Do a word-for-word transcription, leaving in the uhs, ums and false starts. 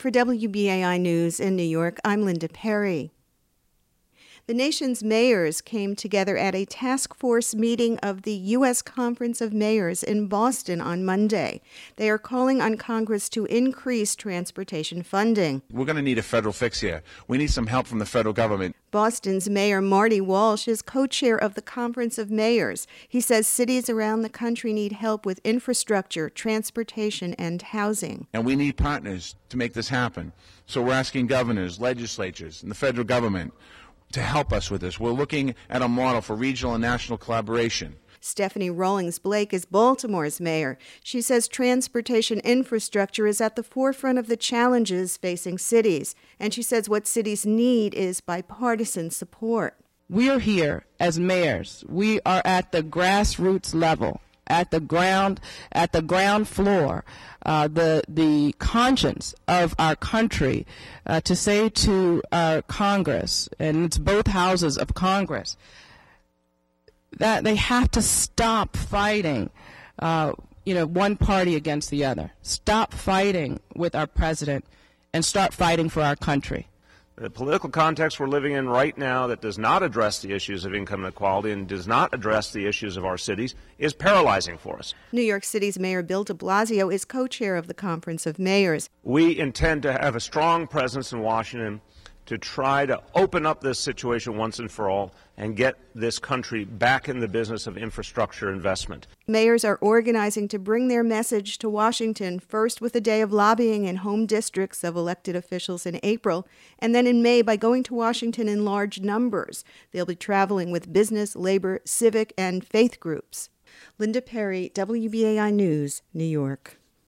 For W B A I News in New York, I'm Linda Perry. The nation's mayors came together at a task force meeting of the U S Conference of Mayors in Boston on Monday. They are calling on Congress to increase transportation funding. We're going to need a federal fix here. We need some help from the federal government. Boston's Mayor Marty Walsh is co-chair of the Conference of Mayors. He says cities around the country need help with infrastructure, transportation, and housing. And we need partners to make this happen. So we're asking governors, legislatures, and the federal government to help us with this. We're looking at a model for regional and national collaboration. Stephanie Rawlings Blake is Baltimore's mayor. She says transportation infrastructure is at the forefront of the challenges facing cities. And she says what cities need is bipartisan support. We are here as mayors. We are at the grassroots level, at the ground, at the ground floor, uh, the the conscience of our country, uh, to say to our Congress, and it's both houses of Congress, that they have to stop fighting, uh, you know, one party against the other. Stop fighting with our president and start fighting for our country. The political context we're living in right now that does not address the issues of income inequality and does not address the issues of our cities is paralyzing for us. New York City's Mayor Bill de Blasio is co-chair of the Conference of Mayors. We intend to have a strong presence in Washington to try to open up this situation once and for all and get this country back in the business of infrastructure investment. Mayors are organizing to bring their message to Washington, first with a day of lobbying in home districts of elected officials in April, and then in May by going to Washington in large numbers. They'll be traveling with business, labor, civic, and faith groups. Linda Perry, W B A I News, New York.